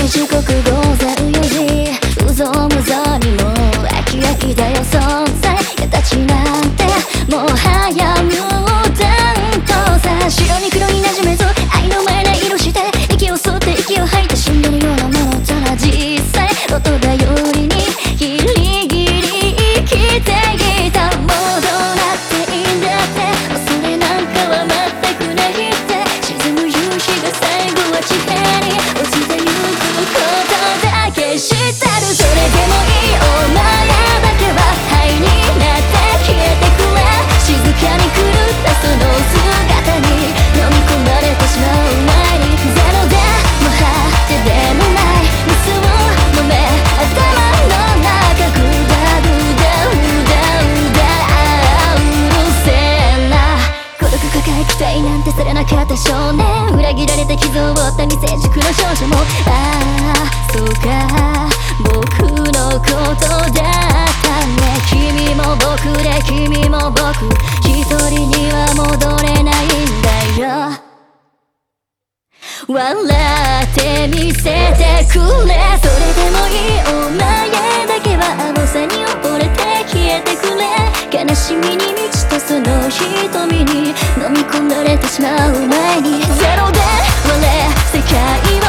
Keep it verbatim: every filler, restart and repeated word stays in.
に時刻午前よじ、うぞうむぞにも飽き飽きだよ存在形なんてもはやミュータントさ。白に黒になじめず愛の前な色して息を吸って息を吐いて死んでるようなものじゃな実際音頼りにギリギリ生きていた。もうどうなっていいんだって恐れなんかは全くないって沈む夕日が最後は地平に落ちてゆくことだけ知ってる。それでもいいお前だけは灰になって消えてくれ。静かに狂ったその姿に飲み込まれてしまう前にゼロでもはってでもないミスを飲め頭の中グダグダうだうだうるせえな。孤独抱え期待なんてされなかった少年、裏切られて傷を負った未成熟の少女もああそうか僕のことだったね。君も僕で君も僕一人には戻れないんだよ。笑ってみせてくれ。それでもいいお前だけは青さに溺れて消えてくれ。悲しみに満ちたその瞳に飲み込まれてしまう前にゼロで割れ世界は